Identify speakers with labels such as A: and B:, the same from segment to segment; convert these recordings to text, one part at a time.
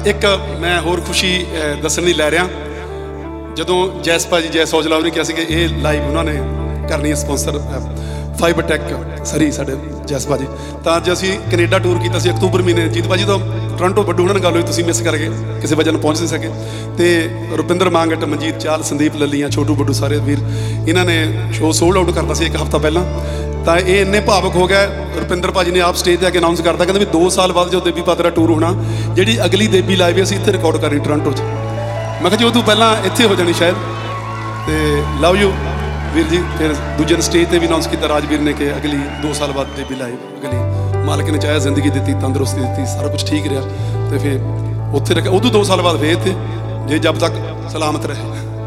A: एक मैं होर खुशी दसन नहीं लै रहा, ਜਦੋਂ ਜੈਸ ਭਾਜੀ ਜੈਸ ਔਜਲਾ ਉਹਨੇ ਕਿਹਾ ਸੀ ਕਿ ਇਹ ਲਾਈਵ ਉਹਨਾਂ ਨੇ ਕਰਨੀ ਹੈ ਸਪਾਂਸਰ ਫਾਈਬਰ ਟੈਕ ਸਰੀ ਸਾਡੇ ਜੈਸ ਭਾਜੀ, ਤਾਂ ਅੱਜ ਅਸੀਂ ਕੈਨੇਡਾ ਟੂਰ ਕੀਤਾ ਸੀ ਅਕਤੂਬਰ ਮਹੀਨੇ। ਜੀਤ ਭਾਜੀ ਤੋਂ ਟੋਰਾਂਟੋ ਵੱਡੂ ਉਹਨਾਂ ਨਾਲ ਗੱਲ ਹੋਈ, ਤੁਸੀਂ ਮਿਸ ਕਰ ਗਏ, ਕਿਸੇ ਵਜ੍ਹਾ ਨਾਲ ਪਹੁੰਚ ਨਹੀਂ ਸਕੇ। ਤੇ ਰੁਪਿੰਦਰ ਮਾਂਗਟ, ਮਨਜੀਤ ਚਾਲ, ਸੰਦੀਪ ਲੱਲੀਆਂ, ਛੋਟੂ ਵੱਡੂ ਸਾਰੇ ਵੀਰ, ਇਹਨਾਂ ਨੇ ਸ਼ੋਅ ਸੋਲਡ ਆਊਟ ਕਰਤਾ ਸੀ ਇੱਕ ਹਫ਼ਤਾ ਪਹਿਲਾਂ। ਤਾਂ ਇਹ ਇੰਨੇ ਭਾਵਕ ਹੋ ਗਏ, ਰੁਪਿੰਦਰ ਭਾਜੀ ਨੇ ਆਪ ਸਟੇਜ 'ਤੇ ਆ ਕੇ ਅਨਾਊਂਸ ਕਰਤਾ, ਕਹਿੰਦੇ ਵੀ 2 ਸਾਲ ਬਾਅਦ ਜਦੋਂ ਦੇਬੀ ਪਾਤਰਾ ਟੂਰ ਹੋਣਾ, ਜਿਹੜੀ ਅਗਲੀ ਦੇਬੀ ਲਾਈਵ ਅਸੀਂ ਇੱਥੇ ਰਿਕਾਰਡ ਕਰਨੀ ਟੋਰਾਂਟੋ 'ਚ। ਮੈਂ ਕਿਹਾ ਜੀ ਉਹ ਤੋਂ ਪਹਿਲਾਂ ਇੱਥੇ ਹੋ ਜਾਣੀ ਸ਼ਾਇਦ। ਤੇ ਲਵ ਯੂ ਵੀਰ ਜੀ। ਫਿਰ ਦੂਜੇ ਦਿਨ ਸਟੇਜ 'ਤੇ ਵੀ ਅਨਾਊਂਸ ਕੀਤਾ ਰਾਜਵੀਰ ਨੇ ਕਿ ਅਗਲੀ 2 ਸਾਲ ਬਾਅਦ ਦੇਬੀ ਲਾਈਵ, ਅਗਲੀ ਮਾਲਕ ਨੇ ਚਾਹਿਆ ਜ਼ਿੰਦਗੀ ਦਿੱਤੀ, ਤੰਦਰੁਸਤੀ ਦਿੱਤੀ, ਸਾਰਾ ਕੁਝ ਠੀਕ ਰਿਹਾ। ਤੇ ਫਿਰ ਉੱਥੇ ਰੱਖਿਆ, ਉਦੋਂ 2 ਸਾਲ ਬਾਅਦ ਫੇਰ ਇੱਥੇ, ਜੇ ਜਬ ਤੱਕ ਸਲਾਮਤ ਰਹੇ।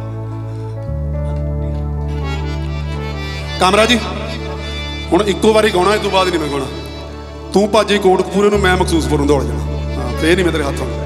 A: ਕਾਮਰਾ ਜੀ ਹੁਣ ਇੱਕੋ ਵਾਰੀ ਗਾਉਣਾ, ਇਸ ਤੋਂ ਬਾਅਦ ਨਹੀਂ ਮੈਂ ਗਾਉਣਾ। ਤੂੰ ਭਾਜੀ ਕੋਟਕਪੂਰੇ ਨੂੰ, ਮੈਂ ਮਖਸੂਸਪੁਰ ਨੂੰ ਦੌੜ ਜਾਣਾ। ਹਾਂ ਫੇਰ ਨਹੀਂ ਮੈਂ ਤੇਰੇ ਹੱਥੋਂ।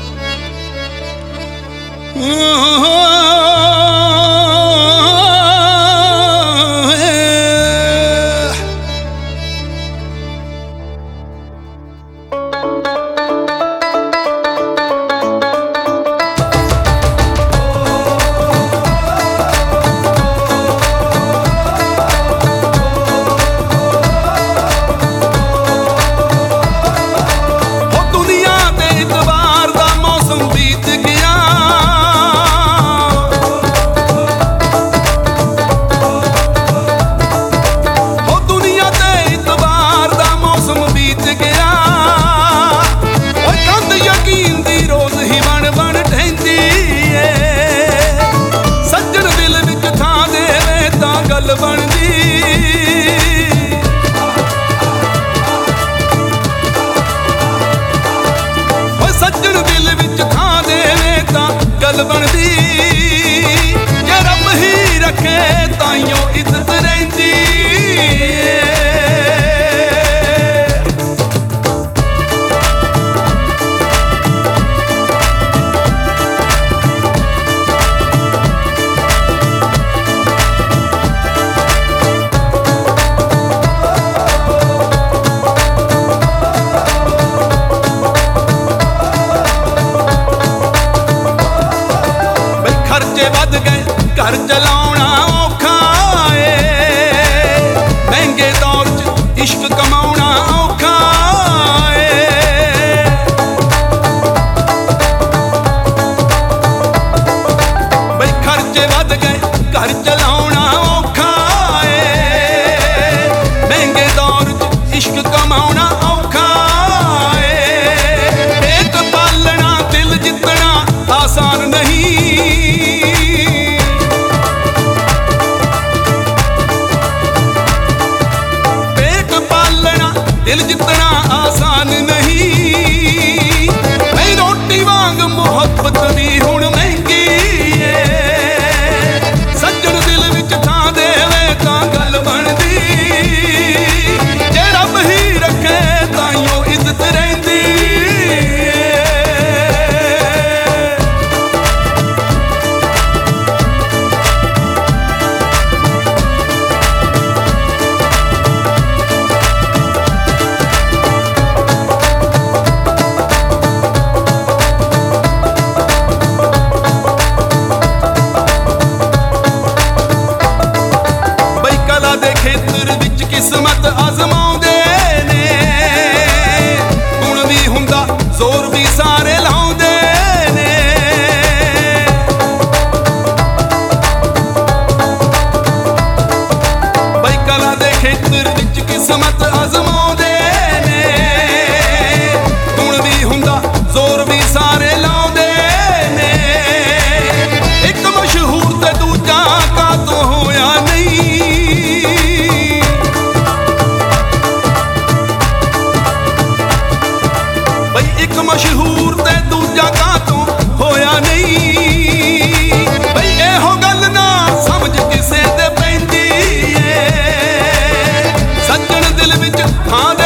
B: घर चलाना औखा है, महंगे दौर च इश्क कमाना औखा है। बई खर्चे वध गए, घर चलाना औखा है, महंगे दौर च इश्क कमाना औखा है। पेट पालना दिल जितना आसान नहीं, दिल जितना आसान नहीं। मैं रोटी वांग मुहब्बत भी हुण महंगी है, सज्जन दिल विच थां देवे तां गल बनदी, जे रब ही रखे ताइयों इज्जत रहिंदी। किस्मत आजमाउंदे ने, गुण भी हुंदा जोर भी सारे लाउंदे ने। बई कला दे खेतर विच किस्मत आजमाउंदे ने, गुण भी हुंदा जोर भी सारे लाउंदे ने। एक मशहूर ते दूजा कातों होया नहीं, एक मशहूर ते दूजा कातों होया नहीं। बई एहो गल ना समझ किसे दे पैंदी है, सज्जन दिल विच थां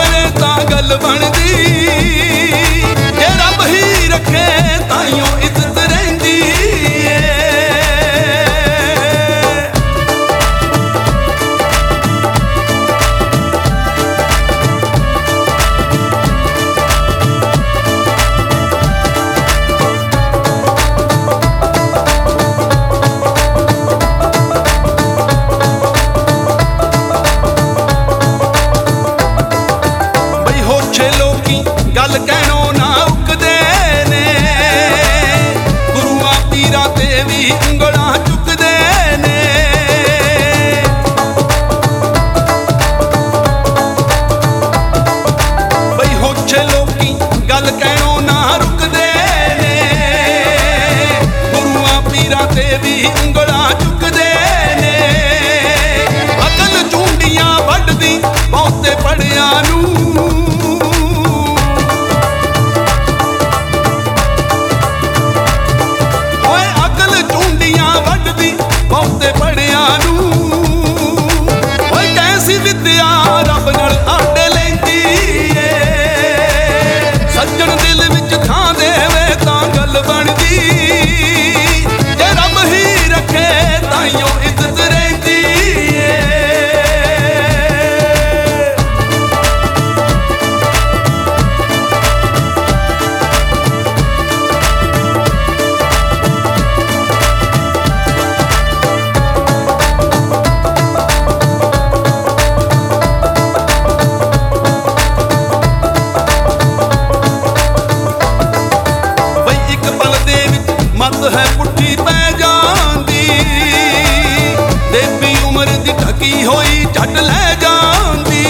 B: ਢਕੀ ਹੋਈ ਝੱਟ ਲੈ ਜਾਂਦੀ।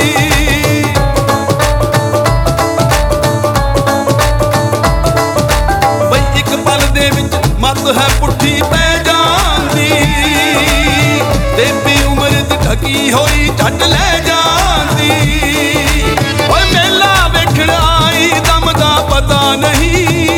B: ਬਈ ਇੱਕ ਪਲ ਦੇ ਵਿੱਚ ਮੱਤ ਹੈ ਪੁੱਠੀ ਪੈ ਜਾਂਦੀ। ਬੇਬੀ ਉਮਰ ਦੀ ਢਕੀ ਹੋਈ ਝੱਟ ਲੈ ਜਾਂਦੀ। ਓਏ ਮੇਲਾ ਵੇਖਣ ਆਈ ਦਮ ਦਾ ਪਤਾ ਨਹੀਂ।